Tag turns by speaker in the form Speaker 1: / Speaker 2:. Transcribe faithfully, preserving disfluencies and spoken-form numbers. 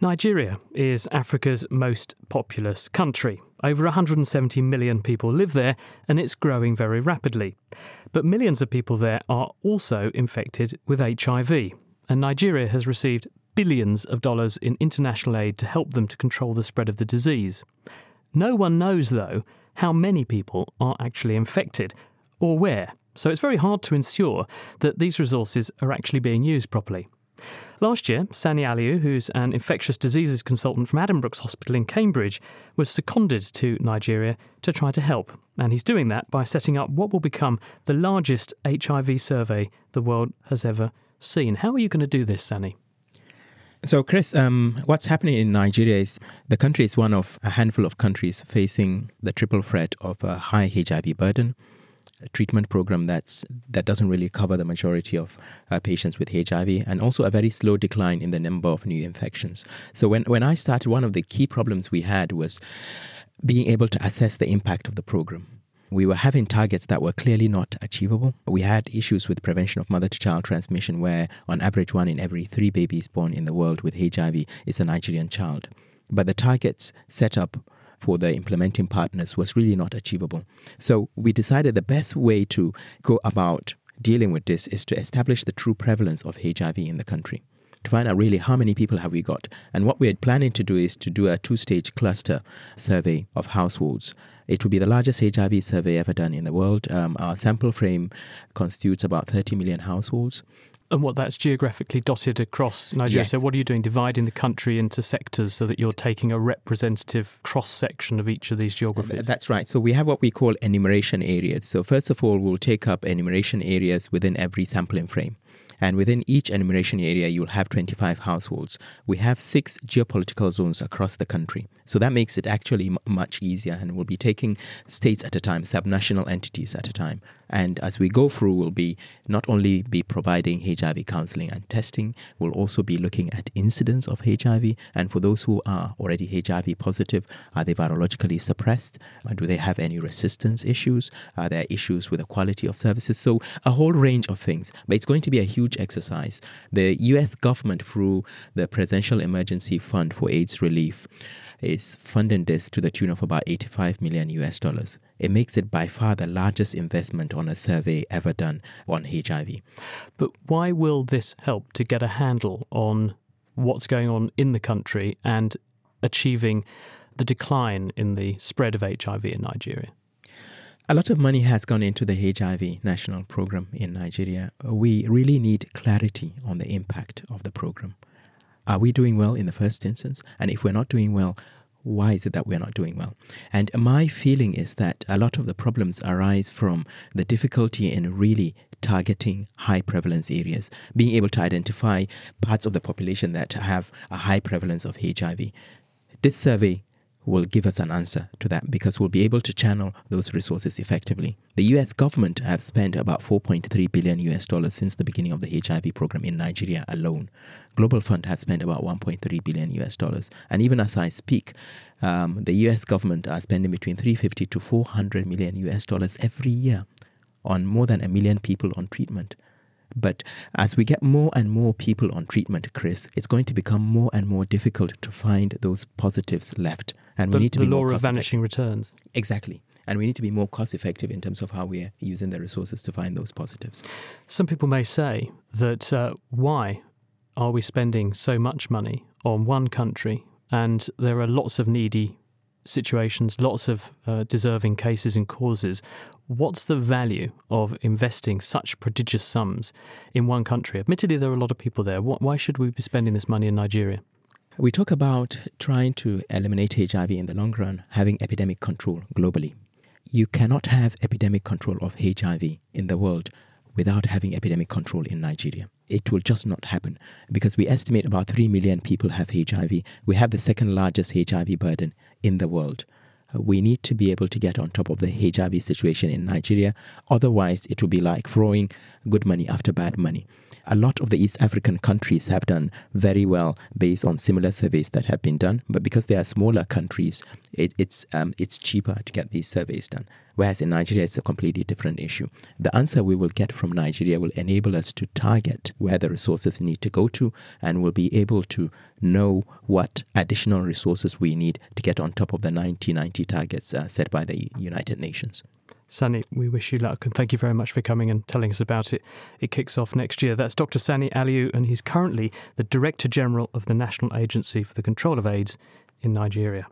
Speaker 1: Nigeria is Africa's most populous country. Over one hundred seventy million people live there, and it's growing very rapidly. But millions of people there are also infected with H I V, and Nigeria has received billions of dollars in international aid to help them to control the spread of the disease. No one knows, though, how many people are actually infected, or where, so it's very hard to ensure that these resources are actually being used properly. Last year, Sani Aliyu, who's an infectious diseases consultant from Addenbrooke's Hospital in Cambridge, was seconded to Nigeria to try to help. And he's doing that by setting up what will become the largest H I V survey the world has ever seen. How are you going to do this, Sani?
Speaker 2: So, Chris, um, what's happening in Nigeria is the country is one of a handful of countries facing the triple threat of a high H I V burden, a treatment program that's that doesn't really cover the majority of uh, patients with H I V, and also a very slow decline in the number of new infections. So when, when I started, one of the key problems we had was being able to assess the impact of the program. We were having targets that were clearly not achievable. We had issues with prevention of mother-to-child transmission, where on average one in every three babies born in the world with H I V is a Nigerian child. But the targets set up for the implementing partners was really not achievable. So we decided the best way to go about dealing with this is to establish the true prevalence of H I V in the country, to find out really how many people have we got. And what we're planning to do is to do a two-stage cluster survey of households. It will be the largest H I V survey ever done in the world. Um, our sample frame constitutes about thirty million households.
Speaker 1: And what, that's geographically dotted across Nigeria.
Speaker 2: Yes.
Speaker 1: So what are you doing, dividing the country into sectors so that you're taking a representative cross-section of each of these geographies?
Speaker 2: That's right. So we have what we call enumeration areas. So first of all, we'll take up enumeration areas within every sampling frame. And within each enumeration area, you'll have twenty-five households. We have six geopolitical zones across the country. So that makes it actually m- much easier. And we'll be taking states at a time, subnational entities at a time. And as we go through, we'll be not only be providing H I V counseling and testing, we'll also be looking at incidence of H I V. And for those who are already H I V positive, are they virologically suppressed? Or do they have any resistance issues? Are there issues with the quality of services? So a whole range of things. But it's going to be a huge exercise. The U S government, through the Presidential Emergency Fund for AIDS Relief, is funding this to the tune of about eighty-five million U S dollars. It makes it by far the largest investment on a survey ever done on H I V.
Speaker 1: But why will this help to get a handle on what's going on in the country and achieving the decline in the spread of H I V in Nigeria?
Speaker 2: A lot of money has gone into the H I V national program in Nigeria. We really need clarity on the impact of the program. Are we doing well in the first instance? And if we're not doing well, why is it that we're not doing well? And my feeling is that a lot of the problems arise from the difficulty in really targeting high prevalence areas, being able to identify parts of the population that have a high prevalence of H I V. This survey will give us an answer to that, because we'll be able to channel those resources effectively. The U S government has spent about four point three billion U S dollars since the beginning of the H I V program in Nigeria alone. Global Fund has spent about one point three billion U S dollars. And even as I speak, um, the U S government are spending between three hundred fifty to four hundred million U S dollars every year on more than a million people on treatment. But as we get more and more people on treatment, Chris, it's going to become more and more difficult to find those positives left. And we
Speaker 1: the,
Speaker 2: need to
Speaker 1: the
Speaker 2: be
Speaker 1: law
Speaker 2: more
Speaker 1: of vanishing returns.
Speaker 2: Exactly. And we need to be more cost effective in terms of how we're using the resources to find those positives.
Speaker 1: Some people may say that uh, why are we spending so much money on one country, and there are lots of needy situations, lots of uh, deserving cases and causes. What's the value of investing such prodigious sums in one country? Admittedly, there are a lot of people there. Why should we be spending this money in Nigeria?
Speaker 2: We talk about trying to eliminate H I V in the long run, having epidemic control globally. You cannot have epidemic control of H I V in the world without having epidemic control in Nigeria. It will just not happen, because we estimate about three million people have H I V. We have the second largest H I V burden in the world. We need to be able to get on top of the H I V situation in Nigeria. Otherwise, it will be like throwing good money after bad money. A lot of the East African countries have done very well based on similar surveys that have been done. But because they are smaller countries, it, it's um, it's cheaper to get these surveys done. whereas in Nigeria it's a completely different issue. The answer we will get from Nigeria will enable us to target where the resources need to go to, and we'll be able to know what additional resources we need to get on top of the nineteen ninety targets uh, set by the United Nations.
Speaker 1: Sani, we wish you luck, and thank you very much for coming and telling us about it. It kicks off next year. That's Doctor Sani Aliyu, and he's currently the Director General of the National Agency for the Control of AIDS in Nigeria.